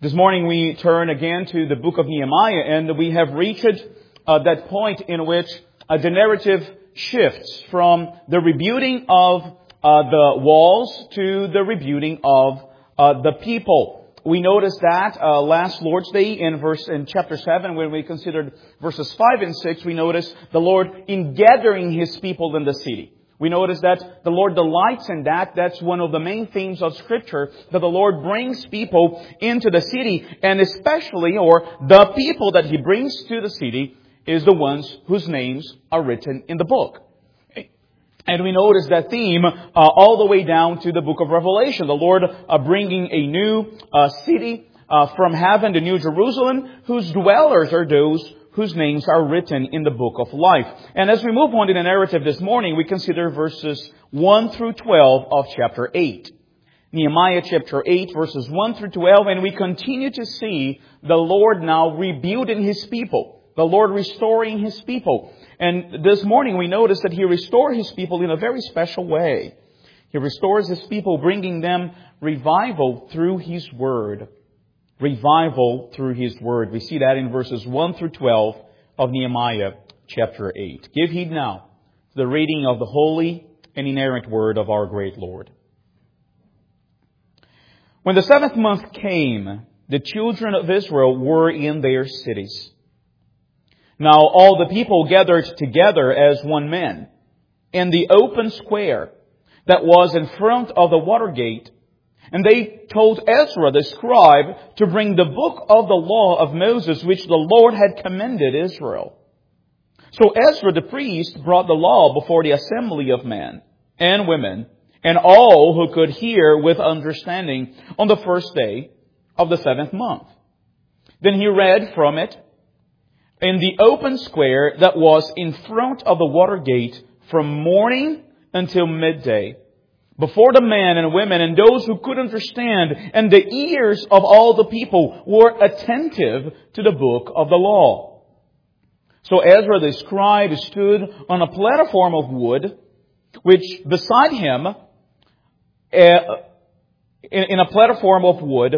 This morning we turn again to the book of Nehemiah, and we have reached that point in which the narrative shifts from the rebuilding of the walls to the rebuilding of the people. We noticed that last Lord's Day in chapter 7, when we considered verses 5 and 6, we noticed the Lord in gathering His people in the city. We notice that the Lord delights in that. That's one of the main themes of Scripture, that the Lord brings people into the city, and especially, or the people that He brings to the city is the ones whose names are written in the book. And we notice that theme all the way down to the book of Revelation. The Lord bringing a new city from heaven, the New Jerusalem, whose dwellers are those whose names are written in the book of life. And as we move on in the narrative this morning, we consider verses 1 through 12 of chapter 8. Nehemiah chapter 8, verses 1 through 12, and we continue to see the Lord now rebuilding His people. The Lord restoring His people. And this morning we notice that He restores His people in a very special way. He restores His people, bringing them revival through His Word. Revival through His Word. We see that in verses 1 through 12 of Nehemiah chapter 8. Give heed now to the reading of the holy and inerrant Word of our great Lord. When the 7th month came, the children of Israel were in their cities. Now all the people gathered together as one man in the open square that was in front of the water gate. And they told Ezra the scribe to bring the book of the law of Moses, which the Lord had commanded Israel. So Ezra the priest brought the law before the assembly of men and women and all who could hear with understanding on the first day of the 7th month. Then he read from it in the open square that was in front of the water gate from morning until midday, before the men and women and those who could understand, and the ears of all the people were attentive to the book of the law. So Ezra the scribe stood on a platform of wood, which beside him, in a platform of wood,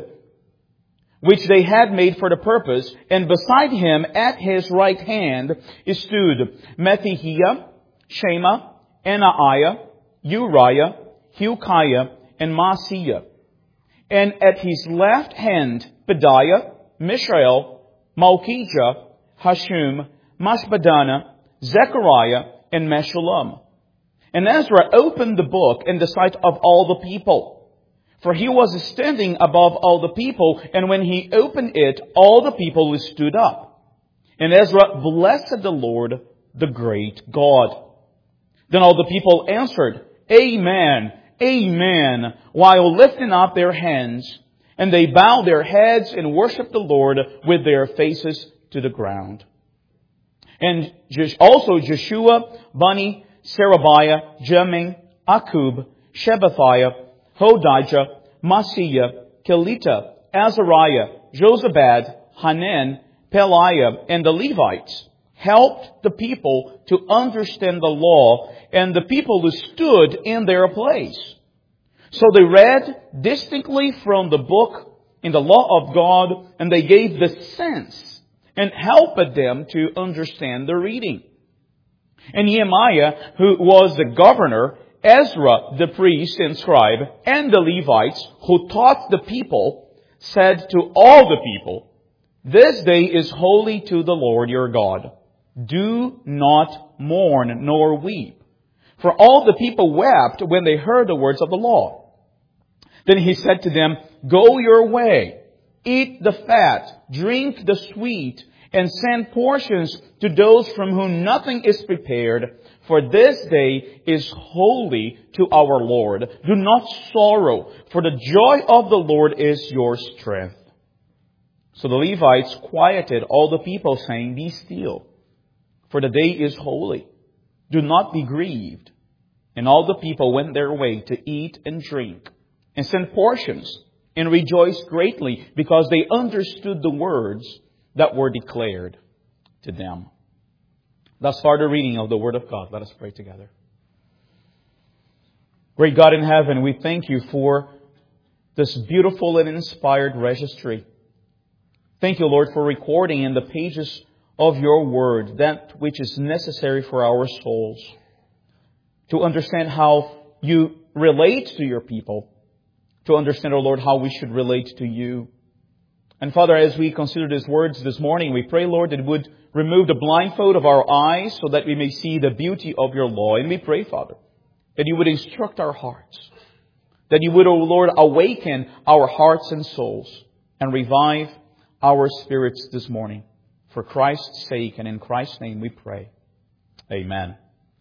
which they had made for the purpose, and beside him at his right hand stood Mattithiah, Shema, Anaiah, Uriah, Hilkiah, and Maaseiah. And at his left hand, Pedaiah, Mishael, Malchijah, Hashum, Mashbadana, Zechariah, and Meshullam. And Ezra opened the book in the sight of all the people, for he was standing above all the people, and when he opened it, all the people stood up. And Ezra blessed the Lord, the great God. Then all the people answered, Amen, Amen, while lifting up their hands. And they bowed their heads and worshiped the Lord with their faces to the ground. And also Joshua, Bani, Sherebiah, Jamin, Akub, Shebathiah, Hodijah, Maaseiah, Kelita, Azariah, Jozabad, Hanan, Peliah, and the Levites helped the people to understand the law, and the people stood in their place. So they read distinctly from the book in the law of God, and they gave the sense and helped them to understand the reading. And Nehemiah, who was the governor, Ezra the priest and scribe, and the Levites who taught the people, said to all the people, This day is holy to the Lord your God. Do not mourn nor weep. For all the people wept when they heard the words of the law. Then he said to them, Go your way, eat the fat, drink the sweet, and send portions to those from whom nothing is prepared. For this day is holy to our Lord. Do not sorrow, for the joy of the Lord is your strength. So the Levites quieted all the people, saying, Be still, for the day is holy. Do not be grieved. And all the people went their way to eat and drink, and sent portions, and rejoiced greatly, because they understood the words that were declared to them. Thus far the reading of the Word of God. Let us pray together. Great God in heaven, we thank you for this beautiful and inspired registry Thank you, Lord, for recording in the pages of your word that which is necessary for our souls to understand how you relate to your people, to understand, O Lord, how we should relate to you. And Father, as we consider these words this morning, we pray, Lord, that it would remove the blindfold of our eyes so that we may see the beauty of your law. And we pray, Father, that you would instruct our hearts, that you would, O Lord, awaken our hearts and souls and revive our spirits this morning. For Christ's sake and in Christ's name we pray. Amen.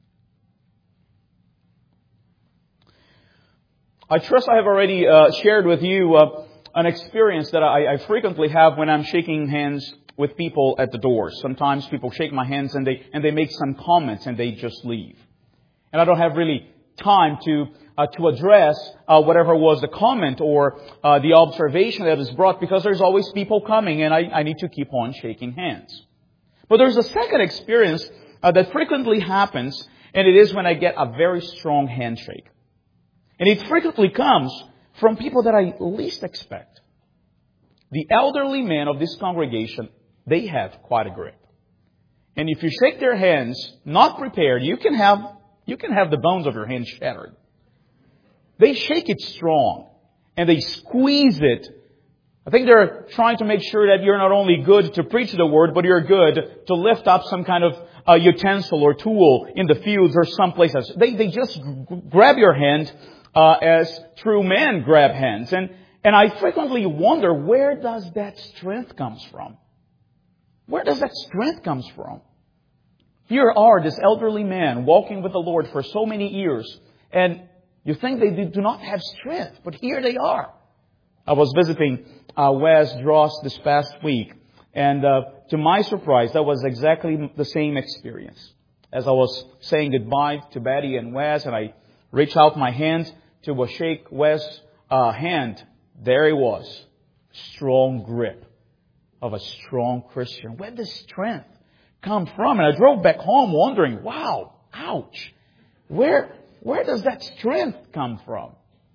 I trust I have already shared with you an experience that I frequently have when I'm shaking hands with people at the doors. Sometimes people shake my hands and they make some comments and they just leave. And I don't have really time to address whatever was the comment or the observation that is brought, because there's always people coming and I need to keep on shaking hands. But there's a second experience that frequently happens, and it is when I get a very strong handshake. And it frequently comes from people that I least expect. The elderly men of this congregation, they have quite a grip. And if you shake their hands not prepared, you can have the bones of your hand shattered. They shake it strong and they squeeze it. I think they're trying to make sure that you're not only good to preach the word, but you're good to lift up some kind of utensil or tool in the fields or someplace else. They just grab your hand as true men grab hands. And I frequently wonder, where does that strength come from? Where does that strength come from? Here are this elderly man walking with the Lord for so many years, and you think they do not have strength, but here they are. I was visiting Wes Dross this past week, and to my surprise, that was exactly the same experience. As I was saying goodbye to Betty and Wes, and I reached out my hand to shake Wes' hand, there he was. Strong grip of a strong Christian. Where does strength come from? And I drove back home wondering, wow, ouch. Where does that strength come from?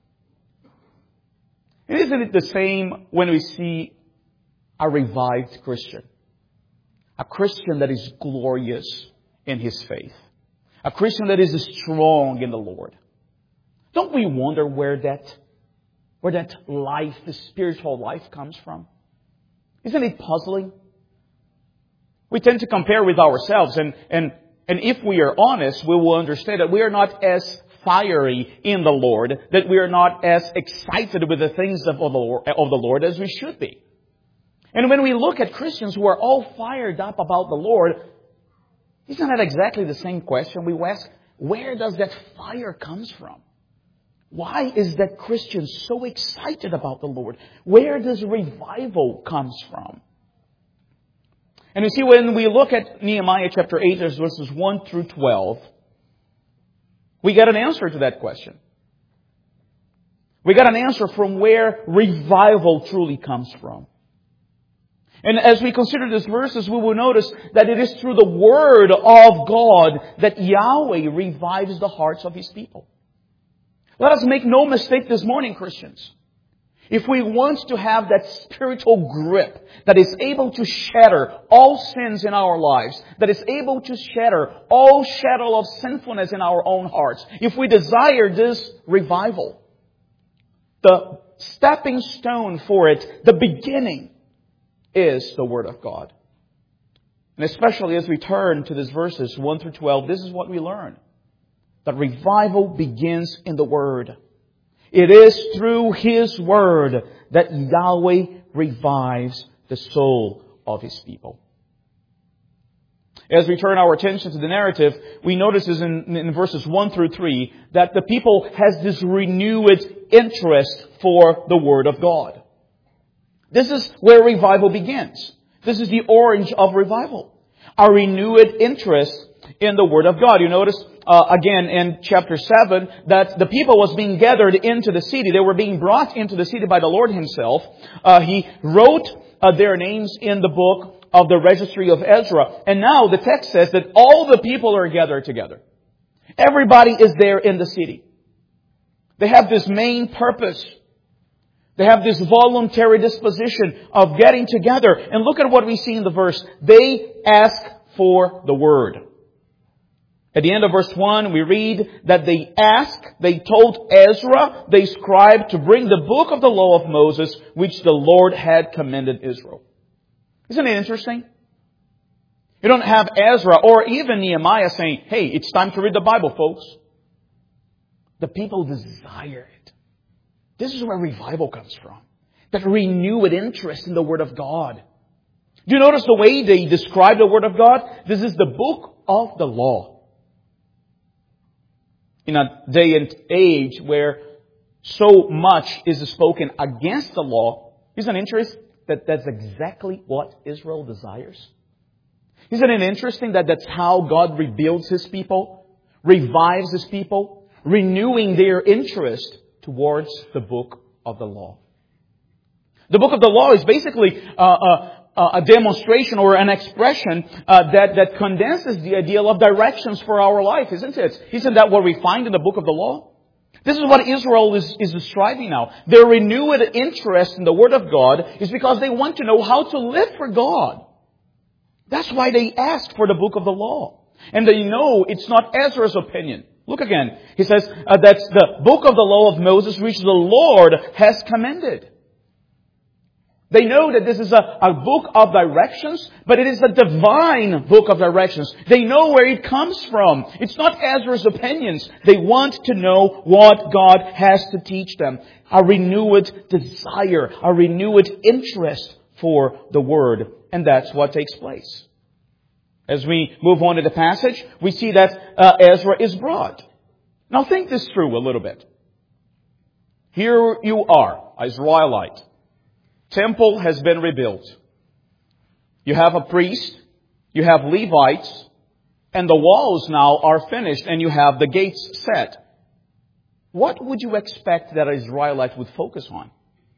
And isn't it the same when we see a revived Christian? A Christian that is glorious in his faith. A Christian that is strong in the Lord. Don't we wonder where that life, the spiritual life, comes from? Isn't it puzzling? We tend to compare with ourselves, and if we are honest, we will understand that we are not as fiery in the Lord, that we are not as excited with the things of the Lord as we should be. And when we look at Christians who are all fired up about the Lord, isn't that exactly the same question we ask? Where does that fire come from? Why is that Christian so excited about the Lord? Where does revival come from? And you see, when we look at Nehemiah chapter 8, verses 1 through 12, we get an answer to that question. We got an answer from where revival truly comes from. And as we consider these verses, we will notice that it is through the Word of God that Yahweh revives the hearts of His people. Let us make no mistake this morning, Christians. If we want to have that spiritual grip that is able to shatter all sins in our lives, that is able to shatter all shadow of sinfulness in our own hearts, if we desire this revival, the stepping stone for it, the beginning, is the Word of God. And especially as we turn to these verses 1 through 12, this is what we learn. That revival begins in the Word. It is through His Word that Yahweh revives the soul of His people. As we turn our attention to the narrative, we notice in verses 1 through 3 that the people has this renewed interest for the Word of God. This is where revival begins. This is the orange of revival. A renewed interest in the Word of God. You notice again in chapter 7 that the people was being gathered into the city. They were being brought into the city by the Lord Himself. He wrote their names in the book of the registry of Ezra. And now the text says that all the people are gathered together. Everybody is there in the city. They have this main purpose. They have this voluntary disposition of getting together. And look at what we see in the verse. They ask for the word. At the end of verse 1, we read that they told Ezra, the scribe, to bring the book of the law of Moses, which the Lord had commanded Israel. Isn't it interesting? You don't have Ezra or even Nehemiah saying, hey, it's time to read the Bible, folks. The people desire it. This is where revival comes from. That renewed interest in the Word of God. Do you notice the way they describe the Word of God? This is the book of the law. In a day and age where so much is spoken against the law, isn't it interesting that that's exactly what Israel desires? Isn't it interesting that that's how God rebuilds His people, revives His people, renewing their interest towards the book of the law? The book of the law is basically a demonstration or an expression that condenses the ideal of directions for our life, isn't it? Isn't that what we find in the book of the law? This is what Israel is describing now. Their renewed interest in the Word of God is because they want to know how to live for God. That's why they ask for the book of the law. And they know it's not Ezra's opinion. Look again. He says that's the book of the law of Moses which the Lord has commended. They know that this is a book of directions, but it is a divine book of directions. They know where it comes from. It's not Ezra's opinions. They want to know what God has to teach them. A renewed desire, a renewed interest for the Word. And that's what takes place. As we move on to the passage, we see that Ezra is brought. Now think this through a little bit. Here you are, Israelite. Temple has been rebuilt. You have a priest, you have Levites, and the walls now are finished, and you have the gates set. What would you expect that an Israelite would focus on?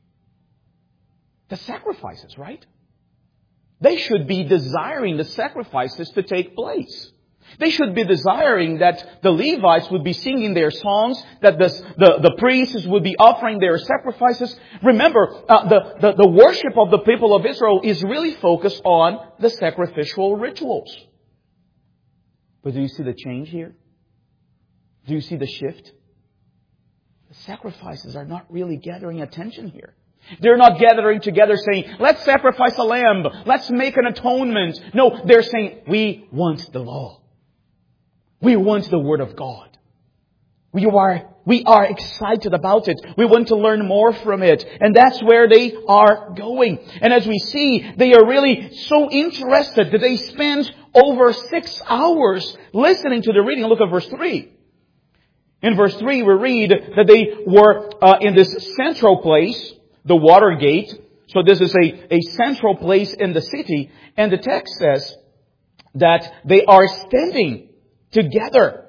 The sacrifices, right? They should be desiring the sacrifices to take place. They should be desiring that the Levites would be singing their songs, that the priests would be offering their sacrifices. Remember, the worship of the people of Israel is really focused on the sacrificial rituals. But do you see the change here? Do you see the shift? The sacrifices are not really gathering attention here. They're not gathering together saying, let's sacrifice a lamb, let's make an atonement. No, they're saying, we want the law. We want the Word of God. We are excited about it. We want to learn more from it. And that's where they are going. And as we see, they are really so interested that they spend over 6 hours listening to the reading. Look at verse 3. In verse 3, we read that they were in this central place, the water gate. So this is a central place in the city. And the text says that they are standing together.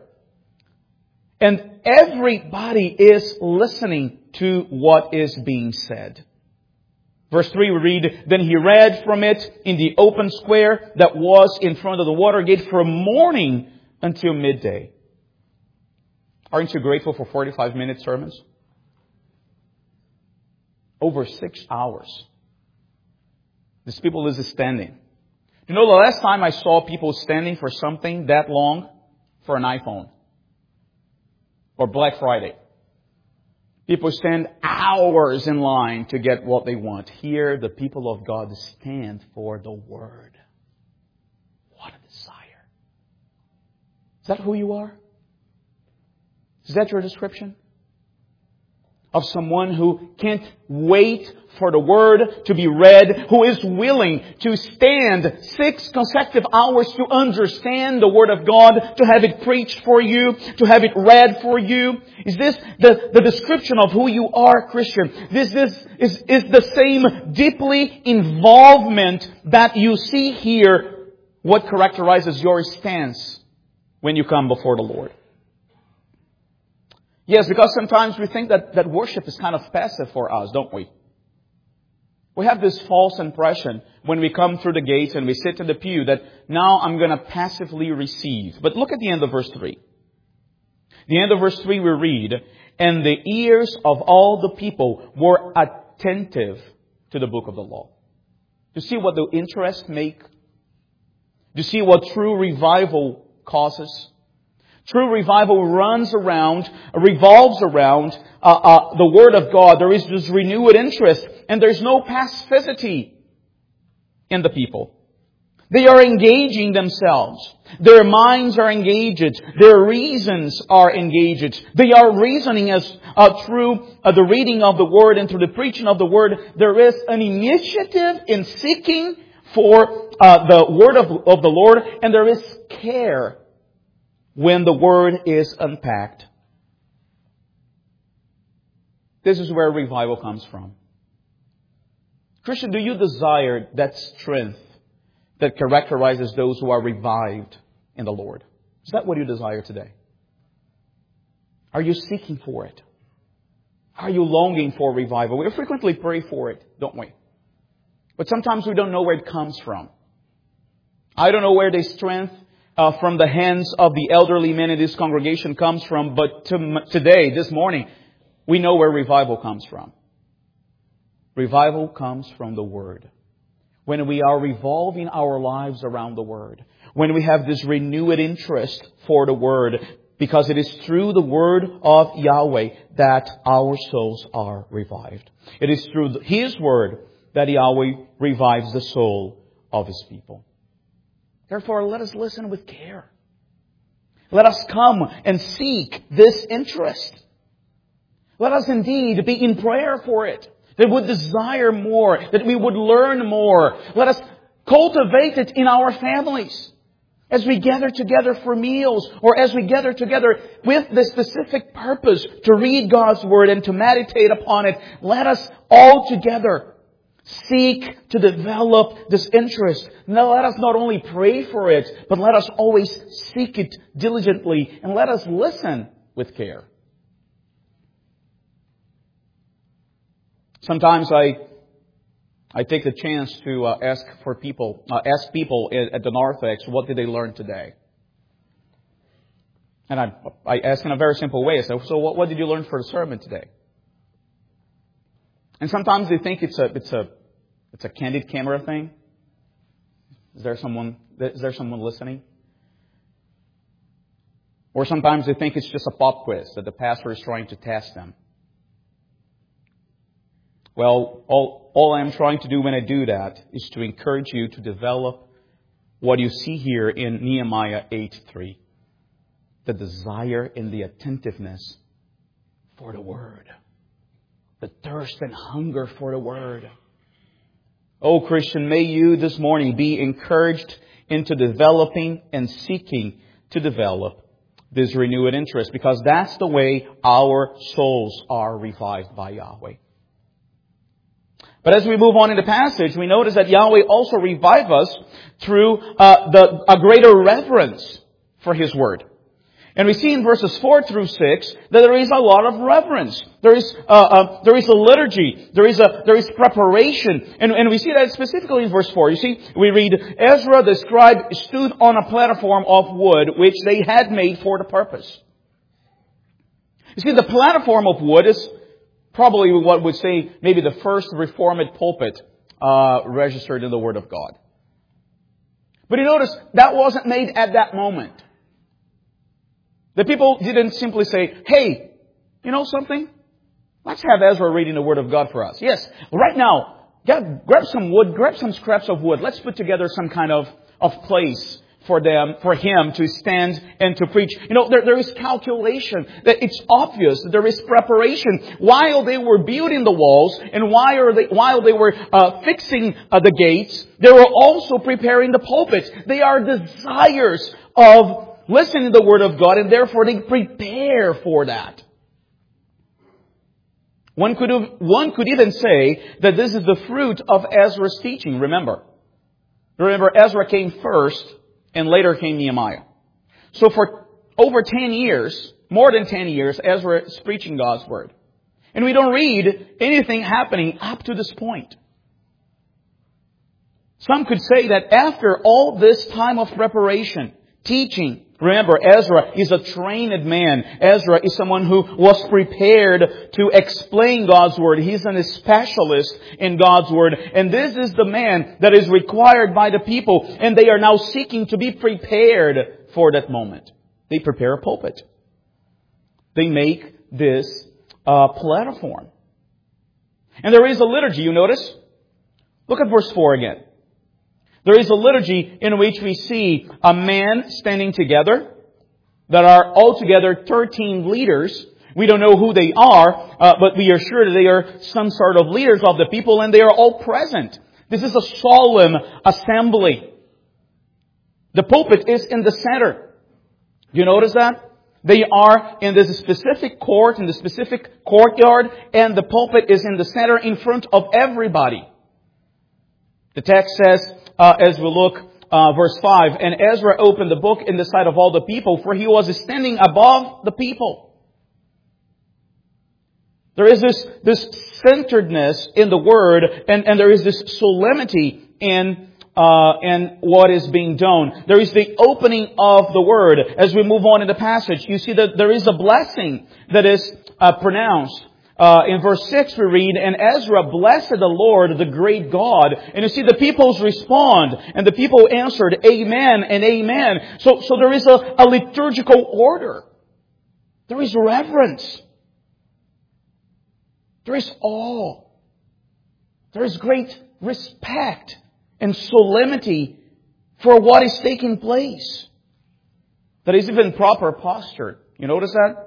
And everybody is listening to what is being said. Verse 3 we read, then he read from it in the open square that was in front of the water gate from morning until midday. Aren't you grateful for 45-minute sermons? Over 6 hours. These people is standing. You know, the last time I saw people standing for something that long? For an iPhone. Or Black Friday. People stand hours in line to get what they want. Here, the people of God stand for the Word. What a desire. Is that who you are? Is that your description? Of someone who can't wait for the Word to be read, who is willing to stand 6 consecutive hours to understand the Word of God, to have it preached for you, to have it read for you. Is this the description of who you are, Christian? This is the same deeply involvement that you see here, what characterizes your stance when you come before the Lord. Yes, because sometimes we think that worship is kind of passive for us, don't we? We have this false impression when we come through the gates and we sit in the pew that now I'm going to passively receive. But look at the end of verse 3. The end of verse 3 we read, and the ears of all the people were attentive to the book of the law. Do you see what the interests make? Do you see what true revival causes? True revival revolves around the Word of God. There is this renewed interest, and there's no passivity in the people. They are engaging themselves. Their minds are engaged. Their reasons are engaged. They are reasoning as through the reading of the Word and through the preaching of the Word. There is an initiative in seeking for the Word of the Lord, and there is care when the Word is unpacked. This is where revival comes from. Christian, do you desire that strength that characterizes those who are revived in the Lord? Is that what you desire today? Are you seeking for it? Are you longing for revival? We frequently pray for it, don't we? But sometimes we don't know where it comes from. I don't know where the strength from the hands of the elderly men in this congregation comes from, but today, this morning, we know where revival comes from. Revival comes from the Word. When we are revolving our lives around the Word, when we have this renewed interest for the Word, because it is through the Word of Yahweh that our souls are revived. It is through His Word that Yahweh revives the soul of His people. Therefore, let us listen with care. Let us come and seek this interest. Let us indeed be in prayer for it. That we would desire more, that we would learn more. Let us cultivate it in our families. As we gather together for meals, or as we gather together with the specific purpose to read God's Word and to meditate upon it, let us all together seek to develop this interest. Now let us not only pray for it, but let us always seek it diligently, and let us listen with care. Sometimes I take the chance to ask people at the Narthex, what did they learn today? And I ask in a very simple way. I say, so what did you learn for the sermon today? And sometimes they think it's a candid camera thing. Is there someone listening? Or sometimes they think it's just a pop quiz that the pastor is trying to test them. Well, all I'm trying to do when I do that is to encourage you to develop what you see here in Nehemiah 8:3. The desire and the attentiveness for the Word. The thirst and hunger for the Word. Oh, Christian, may you this morning be encouraged into developing and seeking to develop this renewed interest, because that's the way our souls are revived by Yahweh. But as we move on in the passage, we notice that Yahweh also revives us through a greater reverence for His Word. And we see in verses 4 through 6 that there is a lot of reverence. There is a liturgy. There is preparation. And we see that specifically in verse 4. You see, we read, Ezra the scribe stood on a platform of wood which they had made for the purpose. You see, the platform of wood is probably what would say maybe the first Reformed pulpit registered in the Word of God. But you notice, that wasn't made at that moment. The people didn't simply say, hey, you know something? Let's have Ezra reading the Word of God for us. Yes, right now, grab some wood, grab some scraps of wood. Let's put together some kind of place for him to stand and to preach. You know, there is calculation. That it's obvious that there is preparation. While they were building the walls and while they were fixing the gates, they were also preparing the pulpits. They are desires of listening to the Word of God, and therefore they prepare for that. One could even say that this is the fruit of Ezra's teaching. Remember, Ezra came first, and later came Nehemiah. So for over 10 years, more than 10 years, Ezra is preaching God's Word. And we don't read anything happening up to this point. Some could say that after all this time of preparation, teaching, Remember, Ezra is a trained man. Ezra is someone who was prepared to explain God's Word. He's a specialist in God's Word. And this is the man that is required by the people. And they are now seeking to be prepared for that moment. They prepare a pulpit. They make this platform. And there is a liturgy, you notice? Look at verse 4 again. There is a liturgy in which we see a man standing together. There are altogether 13 leaders. We don't know who they are, but we are sure that they are some sort of leaders of the people, and they are all present. This is a solemn assembly. The pulpit is in the center. You notice that? They are in this specific court, in the specific courtyard, and the pulpit is in the center in front of everybody. The text says, as we look, verse 5, and Ezra opened the book in the sight of all the people, for he was standing above the people. There is this centeredness in the Word, and there is this solemnity in what is being done. There is the opening of the Word. As we move on in the passage, you see that there is a blessing that is pronounced. In verse 6 we read, and Ezra blessed the Lord, the great God. And you see the peoples respond, and the people answered, Amen and Amen. So there is a liturgical order. There is reverence. There is awe. There is great respect and solemnity for what is taking place. That is even proper posture. You notice that?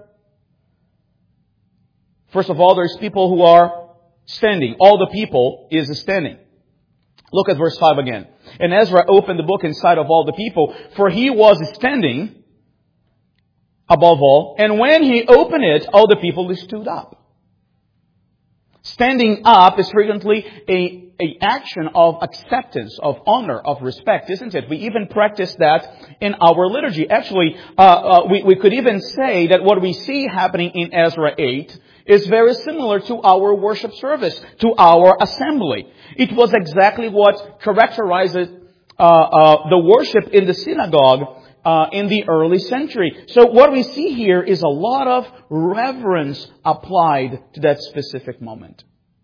First of all, there's people who are standing. All the people is standing. Look at verse 5 again. And Ezra opened the book in sight of all the people, for he was standing above all. And when he opened it, all the people stood up. Standing up is frequently a action of acceptance, of honor, of respect, isn't it? We even practice that in our liturgy. Actually, we could even say that what we see happening in Ezra 8 is very similar to our worship service, to our assembly. It was exactly what characterizes the worship in the synagogue in the early century. So what we see here is a lot of reverence applied to that specific moment.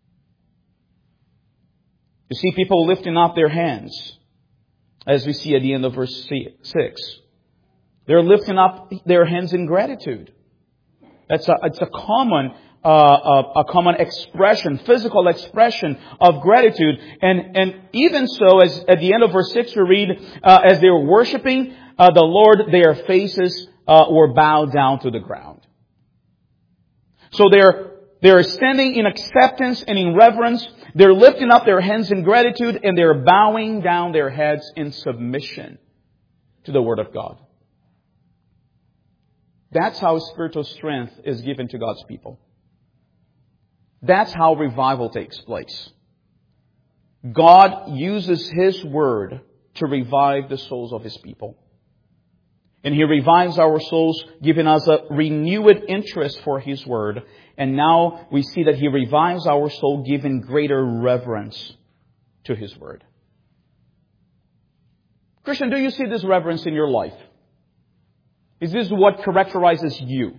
You see people lifting up their hands, as we see at the end of verse 6. They're lifting up their hands in gratitude. It's a common expression, physical expression of gratitude. And even so, as at the end of verse 6 we read, as they were worshiping the Lord, their faces were bowed down to the ground. So they're standing in acceptance and in reverence. They're lifting up their hands in gratitude, and they're bowing down their heads in submission to the Word of God. That's how spiritual strength is given to God's people. That's how revival takes place. God uses His Word to revive the souls of His people. And He revives our souls, giving us a renewed interest for His Word. And now we see that He revives our soul, giving greater reverence to His Word. Christian, do you see this reverence in your life? Is this what characterizes you?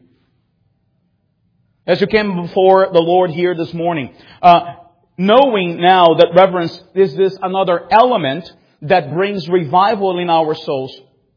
As you came before the Lord here this morning, knowing now that reverence is this another element that brings revival in our souls,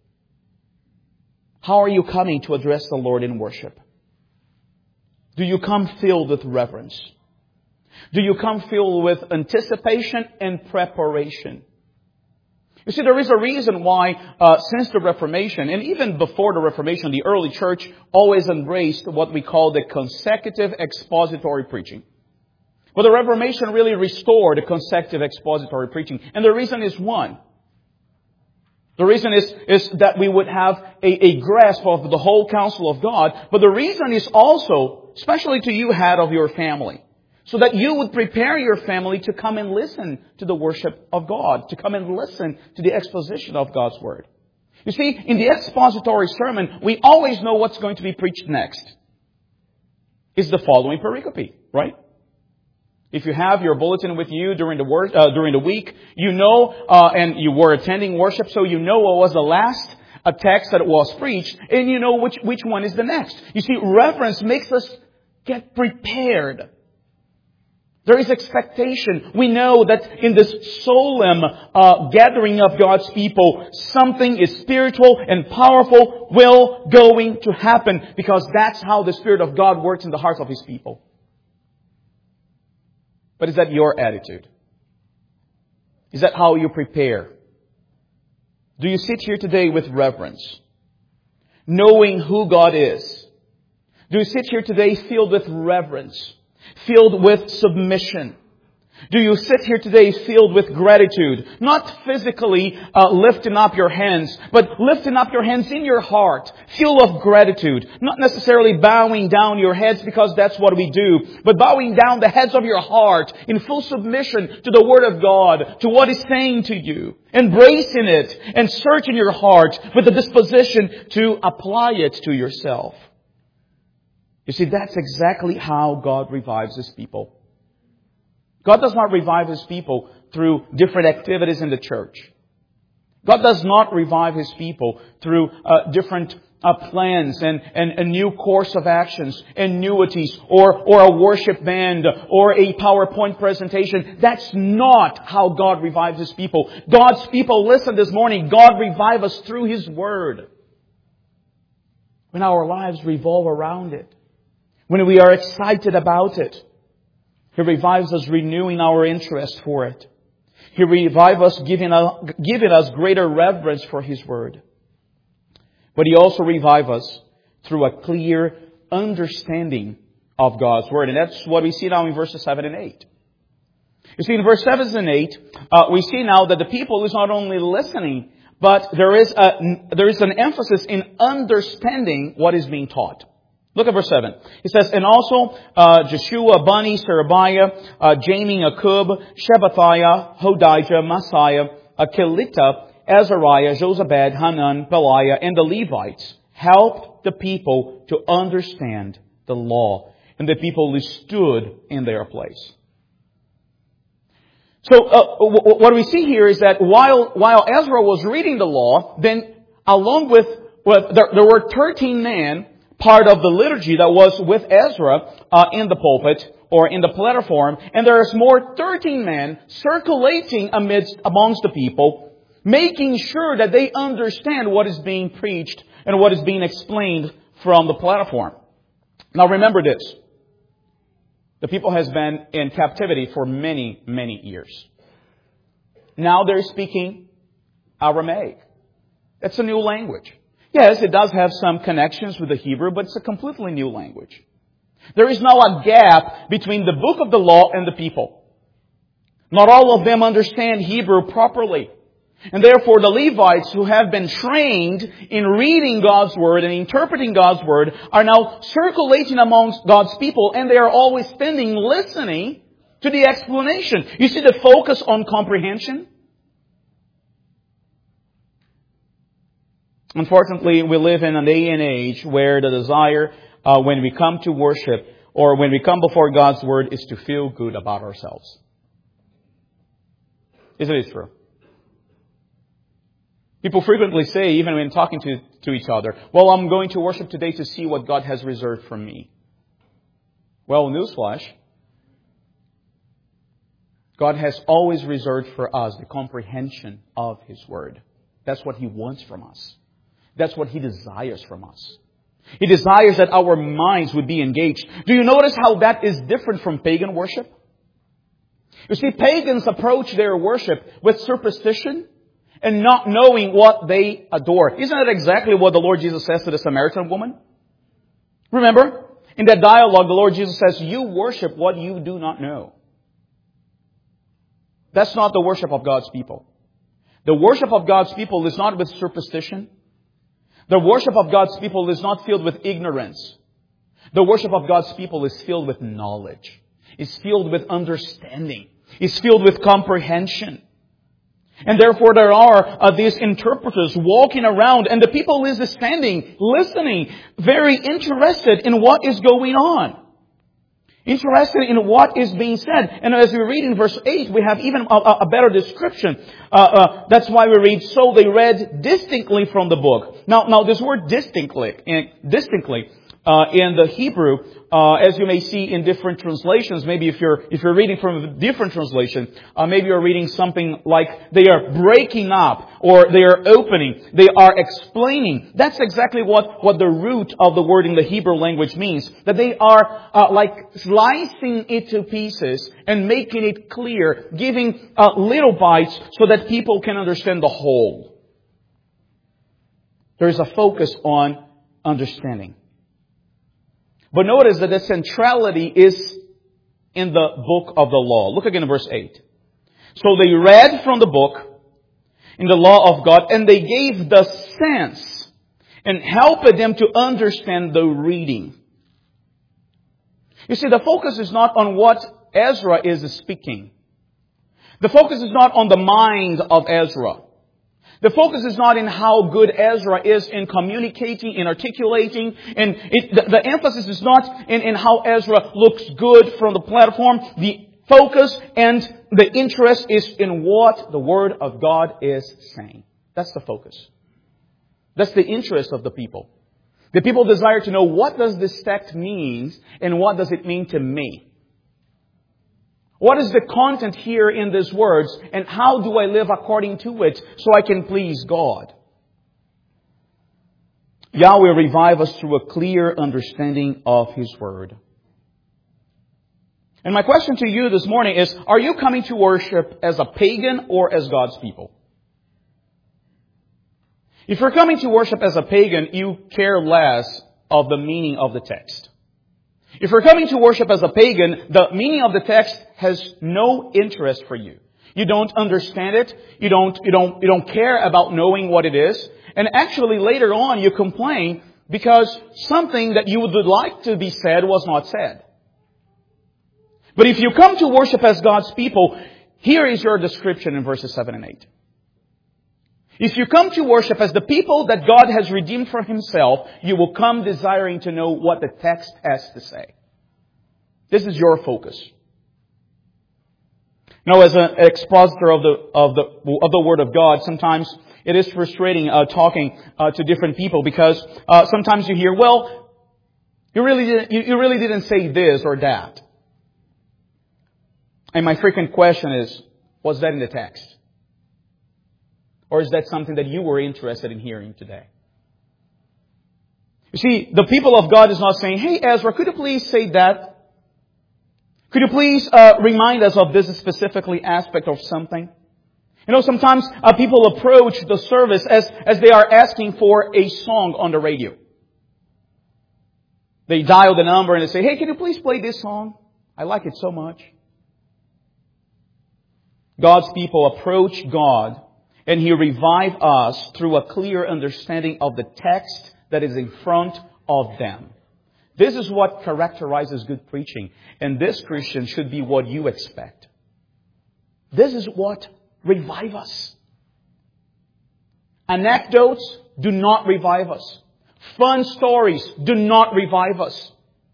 how are you coming to address the Lord in worship? Do you come filled with reverence? Do you come filled with anticipation and preparation? You see, there is a reason why since the Reformation, and even before the Reformation, the early church always embraced what we call the consecutive expository preaching. But the Reformation really restored the consecutive expository preaching. And the reason is one. The reason is that we would have a grasp of the whole counsel of God. But the reason is also, especially to you, head of your family, so that you would prepare your family to come and listen to the worship of God, to come and listen to the exposition of God's Word. You see, in the expository sermon, we always know what's going to be preached next. It's the following pericope, right? If you have your bulletin with you during the week, you know, and you were attending worship, so you know what was the last a text that was preached, and you know which one is the next. You see, reverence makes us get prepared. There is expectation. We know that in this solemn gathering of God's people, something is spiritual and powerful going to happen, because that's how the Spirit of God works in the hearts of His people. But is that your attitude? Is that how you prepare? Do you sit here today with reverence, knowing who God is? Do you sit here today filled with reverence, filled with submission? Do you sit here today filled with gratitude? Not physically lifting up your hands, but lifting up your hands in your heart, full of gratitude. Not necessarily bowing down your heads, because that's what we do, but bowing down the heads of your heart in full submission to the Word of God, to what He's saying to you. Embracing it and searching your heart with the disposition to apply it to yourself. You see, that's exactly how God revives His people. God does not revive His people through different activities in the church. God does not revive His people through different plans and a new course of actions, annuities, or a worship band, or a PowerPoint presentation. That's not how God revives His people. God's people, listen this morning, God revives us through His Word. When our lives revolve around it. When we are excited about it. He revives us, renewing our interest for it. He revives us, giving us greater reverence for His Word. But He also revives us through a clear understanding of God's Word. And that's what we see now in verses 7 and 8. You see, in verse 7 and 8, we see now that the people is not only listening, but there is an emphasis in understanding what is being taught. Look at verse 7. It says, and also Jeshua, Bani, Sherebiah, Jamie, Akub, Shabbathiah, Hodijah, Messiah, Kelita, Azariah, Josabad, Hanan, Peliah, and the Levites helped the people to understand the law. And the people stood in their place. So what we see here is that while Ezra was reading the law, then along with there were 13 men, part of the liturgy that was with Ezra in the pulpit or in the platform, and there's more 13 men circulating amongst the people, making sure that they understand what is being preached and what is being explained from the platform. Now remember this. The people has been in captivity for many, many years. Now they're speaking Aramaic. It's a new language. Yes, it does have some connections with the Hebrew, but it's a completely new language. There is now a gap between the book of the law and the people. Not all of them understand Hebrew properly. And therefore the Levites, who have been trained in reading God's Word and interpreting God's Word, are now circulating amongst God's people, and they are always standing listening to the explanation. You see the focus on comprehension? Unfortunately, we live in a day and age where the desire, when we come to worship or when we come before God's Word, is to feel good about ourselves. Isn't it true? People frequently say, even when talking to each other, well, I'm going to worship today to see what God has reserved for me. Well, newsflash, God has always reserved for us the comprehension of His Word. That's what He wants from us. That's what He desires from us. He desires that our minds would be engaged. Do you notice how that is different from pagan worship? You see, pagans approach their worship with superstition and not knowing what they adore. Isn't that exactly what the Lord Jesus says to the Samaritan woman? Remember, in that dialogue, the Lord Jesus says, you worship what you do not know. That's not the worship of God's people. The worship of God's people is not with superstition. The worship of God's people is not filled with ignorance. The worship of God's people is filled with knowledge. It's filled with understanding. It's filled with comprehension. And therefore there are these interpreters walking around, and the people is standing, listening, very interested in what is going on. Interested in what is being said. And as we read in verse 8, we have even a better description. That's why we read, so they read distinctly from the book. Now this word distinctly in the Hebrew, as you may see in different translations, maybe if you're reading from a different translation, maybe you're reading something like they are breaking up or they are opening, they are explaining. That's exactly what the root of the word in the Hebrew language means. That they are like slicing it to pieces and making it clear, giving little bites so that people can understand the whole. There is a focus on understanding. But notice that the centrality is in the book of the law. Look again in verse 8. So they read from the book in the law of God, and they gave the sense and helped them to understand the reading. You see, the focus is not on what Ezra is speaking. The focus is not on the mind of Ezra. The focus is not in how good Ezra is in communicating, in articulating, and the emphasis is not in how Ezra looks good from the platform. The focus and the interest is in what the Word of God is saying. That's the focus. That's the interest of the people. The people desire to know, what does this text mean and what does it mean to me? What is the content here in these words, and how do I live according to it so I can please God? Yahweh revive us through a clear understanding of His Word. And my question to you this morning is, are you coming to worship as a pagan or as God's people? If you're coming to worship as a pagan, you care less of the meaning of the text. If you're coming to worship as a pagan, the meaning of the text has no interest for you. You don't understand it. You don't care about knowing what it is. And actually later on you complain because something that you would like to be said was not said. But if you come to worship as God's people, here is your description in verses 7 and 8. If you come to worship as the people that God has redeemed for Himself, you will come desiring to know what the text has to say. This is your focus. Now, as an expositor of the Word of God, sometimes it is frustrating talking to different people because sometimes you hear, well, you really didn't say this or that. And my frequent question is, was that in the text? Or is that something that you were interested in hearing today? You see, the people of God is not saying, hey Ezra, could you please say that? Could you please remind us of this specifically aspect of something? You know, sometimes people approach the service as they are asking for a song on the radio. They dial the number and they say, hey, can you please play this song? I like it so much. God's people approach God, and He revives us through a clear understanding of the text that is in front of them. This is what characterizes good preaching. And this, Christian, should be what you expect. This is what revives us. Anecdotes do not revive us. Fun stories do not revive us.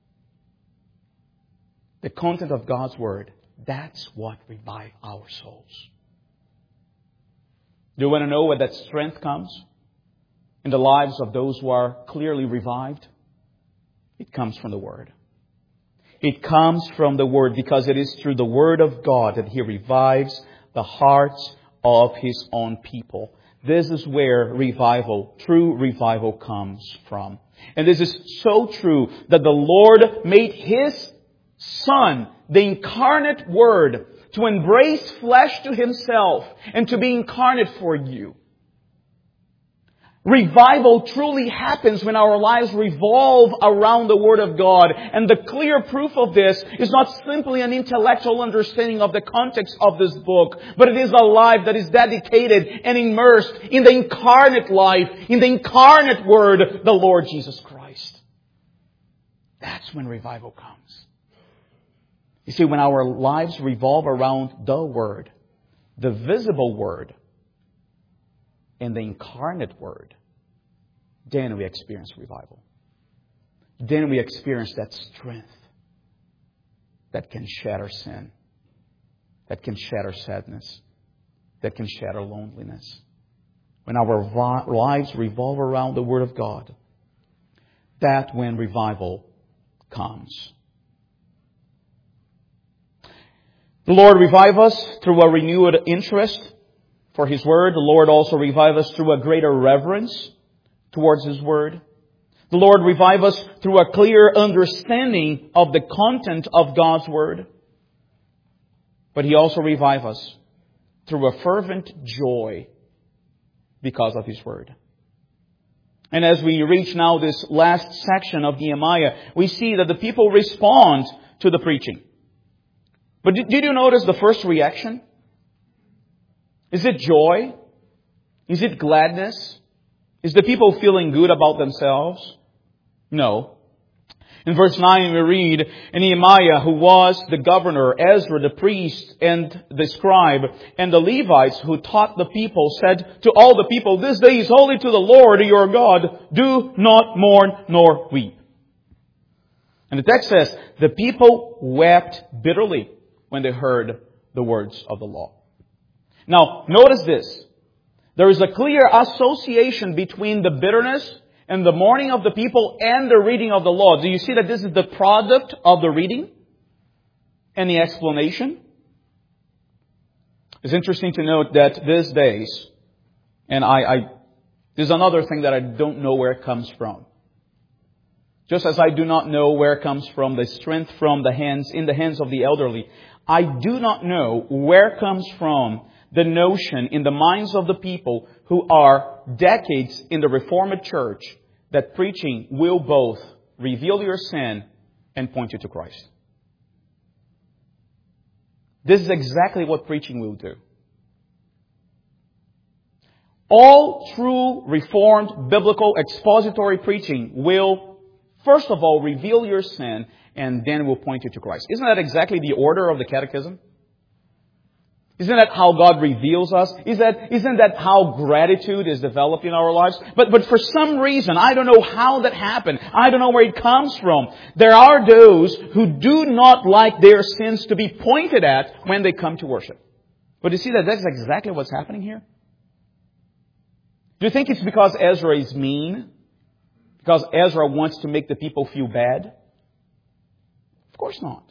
The content of God's Word, that's what revives our souls. Do you want to know where that strength comes in the lives of those who are clearly revived? It comes from the Word. It comes from the Word because it is through the Word of God that He revives the hearts of His own people. This is where revival, true revival, comes from. And this is so true that the Lord made His Son, the incarnate Word, to embrace flesh to Himself and to be incarnate for you. Revival truly happens when our lives revolve around the Word of God. And the clear proof of this is not simply an intellectual understanding of the context of this book, but it is a life that is dedicated and immersed in the incarnate life, in the incarnate Word, the Lord Jesus Christ. That's when revival comes. You see, when our lives revolve around the Word, the visible Word, and the incarnate Word, then we experience revival. Then we experience that strength that can shatter sin, that can shatter sadness, that can shatter loneliness. when our lives revolve around the Word of God, that's when revival comes. The Lord revive us through a renewed interest for His Word. The Lord also revive us through a greater reverence towards His Word. The Lord revive us through a clear understanding of the content of God's Word. But He also revive us through a fervent joy because of His Word. And as we reach now this last section of Nehemiah, we see that the people respond to the preaching. But did you notice the first reaction? Is it joy? Is it gladness? Is the people feeling good about themselves? No. In verse 9 we read, and Nehemiah, who was the governor, Ezra the priest and the scribe, and the Levites who taught the people, said to all the people, this day is holy to the Lord your God. Do not mourn nor weep. And the text says, the people wept bitterly when they heard the words of the law. Now, notice this. There is a clear association between the bitterness and the mourning of the people and the reading of the law. Do you see that this is the product of the reading and the explanation? It's interesting to note that these days, and there's another thing that I don't know where it comes from. Just as I do not know where it comes from, the strength from in the hands of the elderly, I do not know where comes from the notion in the minds of the people who are decades in the Reformed Church that preaching will both reveal your sin and point you to Christ. This is exactly what preaching will do. All true Reformed biblical expository preaching will, first of all, reveal your sin and then will point you to Christ. Isn't that exactly the order of the Catechism? Isn't that how God reveals us? Isn't that how gratitude is developed in our lives? But for some reason, I don't know how that happened. I don't know where it comes from. There are those who do not like their sins to be pointed at when they come to worship. But you see that that's exactly what's happening here? Do you think it's because Ezra is mean? Because Ezra wants to make the people feel bad? Of course not.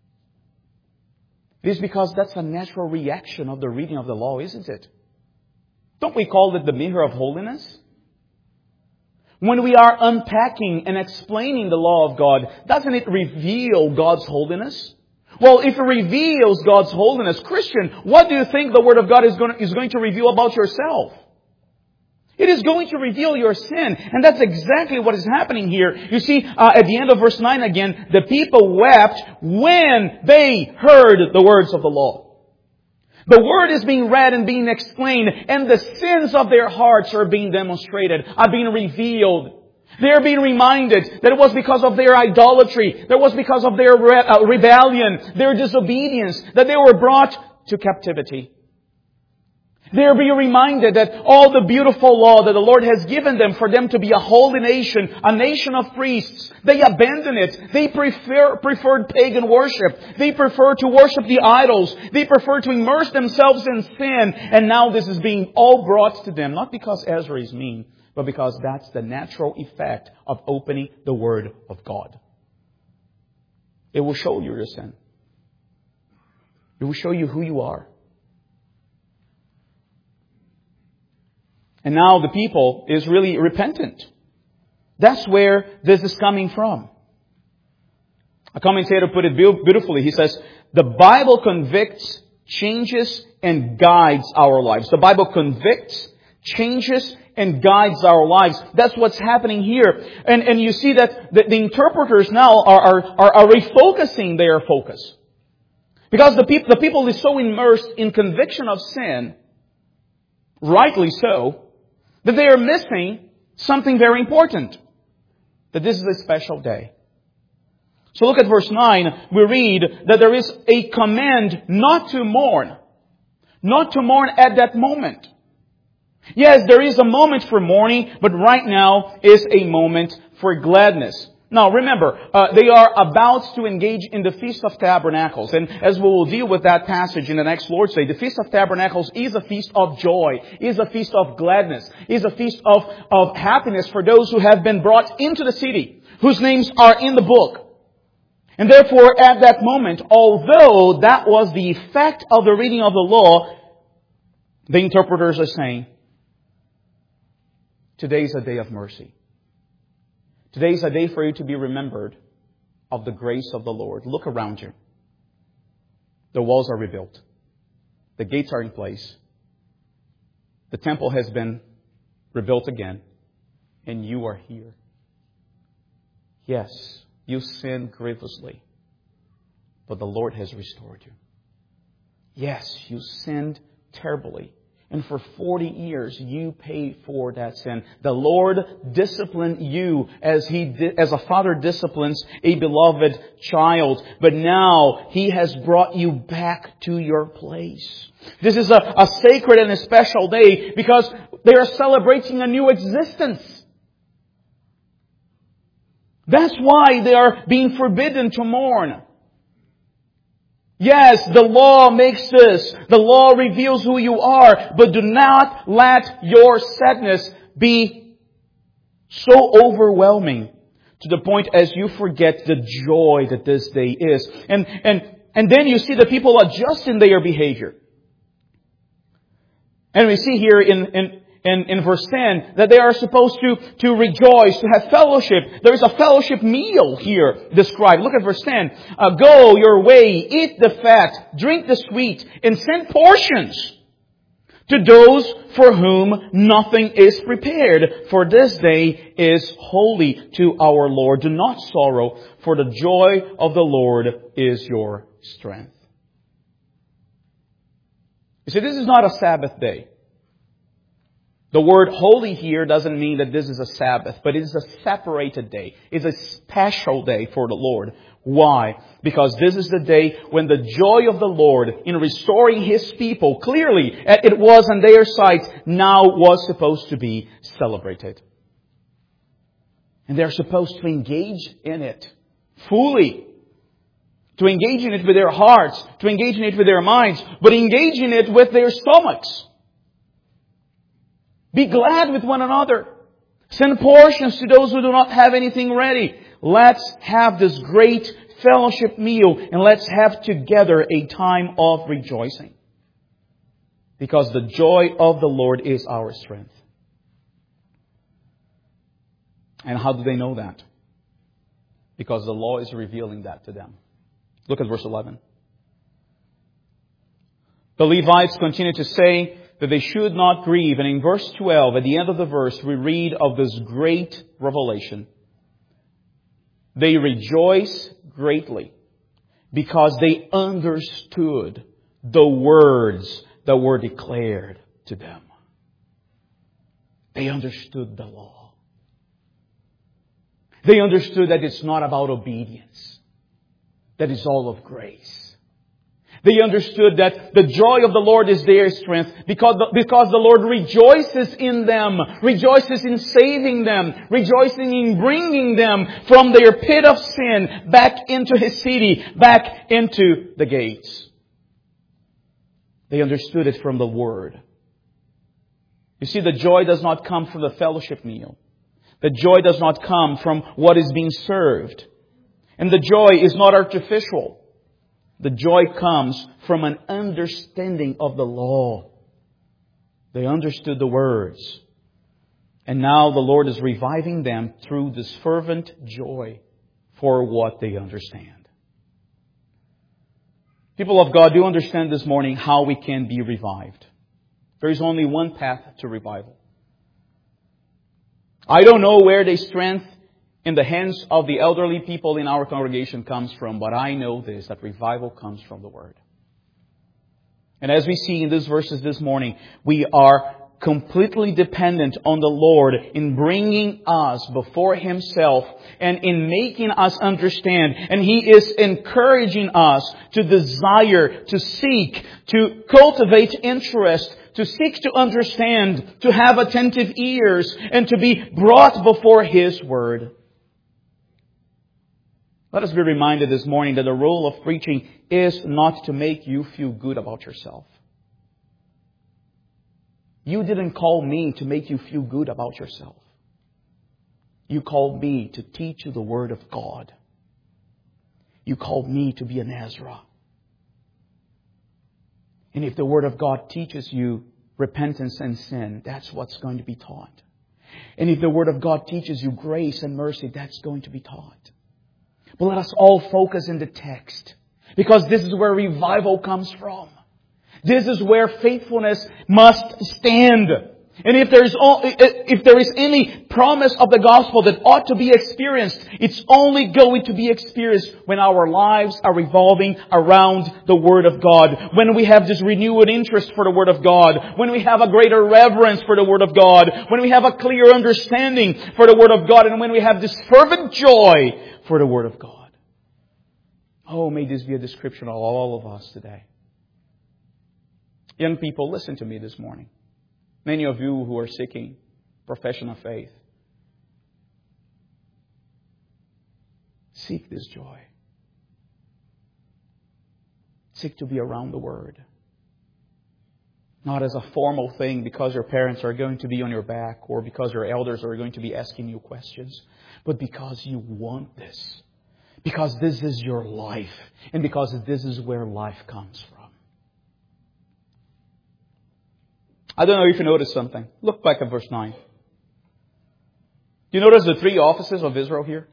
It is because that's a natural reaction of the reading of the law, isn't it? Don't we call it the mirror of holiness? When we are unpacking and explaining the law of God, doesn't it reveal God's holiness? Well, if it reveals God's holiness, Christian, what do you think the Word of God is going to reveal about yourself? It is going to reveal your sin. And that's exactly what is happening here. You see, at the end of verse 9 again, the people wept when they heard the words of the law. The Word is being read and being explained, and the sins of their hearts are being demonstrated, are being revealed. They are being reminded that it was because of their idolatry, that it was because of their rebellion, their disobedience, that they were brought to captivity. They'll be reminded that all the beautiful law that the Lord has given them for them to be a holy nation, a nation of priests, they abandoned it. They preferred pagan worship. They prefer to worship the idols. They prefer to immerse themselves in sin. And now this is being all brought to them, not because Ezra is mean, but because that's the natural effect of opening the Word of God. It will show you your sin. It will show you who you are. And now the people is really repentant. That's where this is coming from. A commentator put it beautifully. He says, the Bible convicts, changes, and guides our lives. The Bible convicts, changes, and guides our lives. That's what's happening here. And you see that the interpreters now are refocusing their focus. Because the people is so immersed in conviction of sin, rightly so, that they are missing something very important. That this is a special day. So look at verse 9. We read that there is a command not to mourn. Not to mourn at that moment. Yes, there is a moment for mourning, but right now is a moment for gladness. Now remember, they are about to engage in the Feast of Tabernacles. And as we will deal with that passage in the next Lord's Day, the Feast of Tabernacles is a feast of joy, is a feast of gladness, is a feast of happiness for those who have been brought into the city, whose names are in the book. And therefore, at that moment, although that was the effect of the reading of the law, the interpreters are saying, today is a day of mercy. Today is a day for you to be remembered of the grace of the Lord. Look around you. The walls are rebuilt. The gates are in place. The temple has been rebuilt again. And you are here. Yes, you sinned grievously, but the Lord has restored you. Yes, you sinned terribly. And for 40 years, you paid for that sin. The Lord disciplined you as a father disciplines a beloved child. But now, He has brought you back to your place. This is a sacred and a special day because they are celebrating a new existence. That's why they are being forbidden to mourn. Yes, the law makes this. The law reveals who you are. But do not let your sadness be so overwhelming to the point as you forget the joy that this day is. And then you see the people adjusting their behavior. And we see here in verse 10 that they are supposed to rejoice, to have fellowship. There is a fellowship meal here described. Look at verse 10. Go your way, eat the fat, drink the sweet, and send portions to those for whom nothing is prepared. For this day is holy to our Lord. Do not sorrow, for the joy of the Lord is your strength. You see, this is not a Sabbath day. The word holy here doesn't mean that this is a Sabbath, but it is a separated day. It's a special day for the Lord. Why? Because this is the day when the joy of the Lord in restoring His people, clearly it was on their sight, now was supposed to be celebrated. And they're supposed to engage in it fully. To engage in it with their hearts, to engage in it with their minds, but engage in it with their stomachs. Be glad with one another. Send portions to those who do not have anything ready. Let's have this great fellowship meal and let's have together a time of rejoicing. Because the joy of the Lord is our strength. And how do they know that? Because the law is revealing that to them. Look at verse 11. The Levites continue to say that they should not grieve. And in verse 12, at the end of the verse, we read of this great revelation. They rejoice greatly because they understood the words that were declared to them. They understood the law. They understood that it's not about obedience, that it's all of grace. They understood that the joy of the Lord is their strength because the Lord rejoices in them, rejoices in saving them, rejoicing in bringing them from their pit of sin back into His city, back into the gates. They understood it from the Word. You see, the joy does not come from the fellowship meal. The joy does not come from what is being served. And the joy is not artificial. The joy comes from an understanding of the law. They understood the words. And now the Lord is reviving them through this fervent joy for what they understand. People of God, do understand this morning how we can be revived. There is only one path to revival. I don't know where the strength in the hands of the elderly people in our congregation comes from, but I know this, that revival comes from the Word. And as we see in these verses this morning, we are completely dependent on the Lord in bringing us before Himself and in making us understand. And He is encouraging us to desire, to seek, to cultivate interest, to seek to understand, to have attentive ears, and to be brought before His Word. Let us be reminded this morning that the role of preaching is not to make you feel good about yourself. You didn't call me to make you feel good about yourself. You called me to teach you the Word of God. You called me to be an Ezra. And if the Word of God teaches you repentance and sin, that's what's going to be taught. And if the Word of God teaches you grace and mercy, that's going to be taught. But let us all focus in the text, because this is where revival comes from. This is where faithfulness must stand. And if there is any promise of the gospel that ought to be experienced, it's only going to be experienced when our lives are revolving around the Word of God. When we have this renewed interest for the Word of God. When we have a greater reverence for the Word of God. When we have a clear understanding for the Word of God. And when we have this fervent joy for the Word of God. Oh, may this be a description of all of us today. Young people, listen to me this morning. Many of you who are seeking profession of faith, seek this joy. Seek to be around the Word. Not as a formal thing because your parents are going to be on your back or because your elders are going to be asking you questions, but because you want this. Because this is your life and because this is where life comes from. I don't know if you noticed something. Look back at verse 9. Do you notice the three offices of Israel here?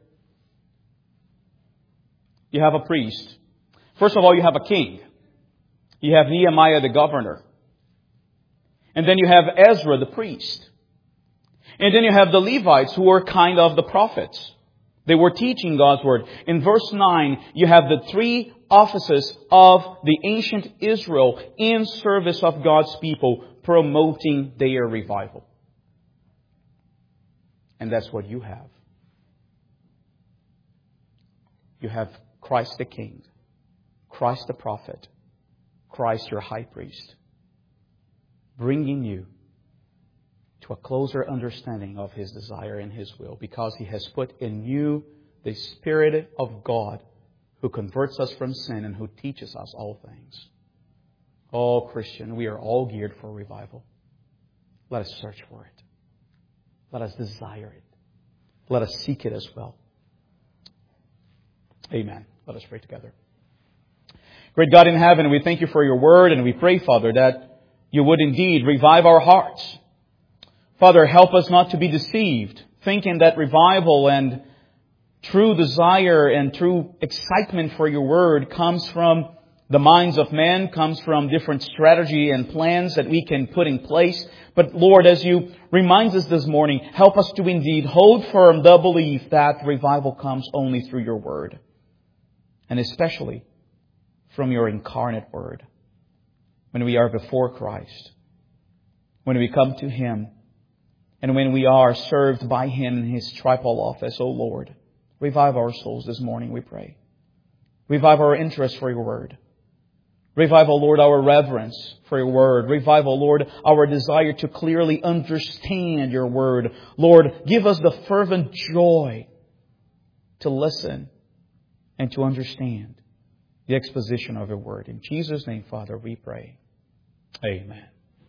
You have a priest. First of all, you have a king. You have Nehemiah the governor. And then you have Ezra the priest. And then you have the Levites who were kind of the prophets. They were teaching God's Word. In verse 9, you have the three offices of the ancient Israel in service of God's people, promoting their revival. And that's what you have. You have Christ the King, Christ the prophet, Christ your high priest, bringing you to a closer understanding of His desire and His will, because He has put in you the Spirit of God who converts us from sin and who teaches us all things. Oh, Christian, we are all geared for revival. Let us search for it. Let us desire it. Let us seek it as well. Amen. Let us pray together. Great God in heaven, we thank You for Your Word, and we pray, Father, that You would indeed revive our hearts. Father, help us not to be deceived, thinking that revival and true desire and true excitement for Your Word comes from the minds of men, comes from different strategy and plans that we can put in place. But Lord, as You remind us this morning, help us to indeed hold firm the belief that revival comes only through Your Word. And especially from Your incarnate Word. When we are before Christ, when we come to Him, and when we are served by Him in His triple office, O Lord, revive our souls this morning, we pray. Revive our interest for Your Word. Revive, O Lord, our reverence for Your Word. Revive, O Lord, our desire to clearly understand Your Word. Lord, give us the fervent joy to listen and to understand the exposition of Your Word. In Jesus' name, Father, we pray. Amen.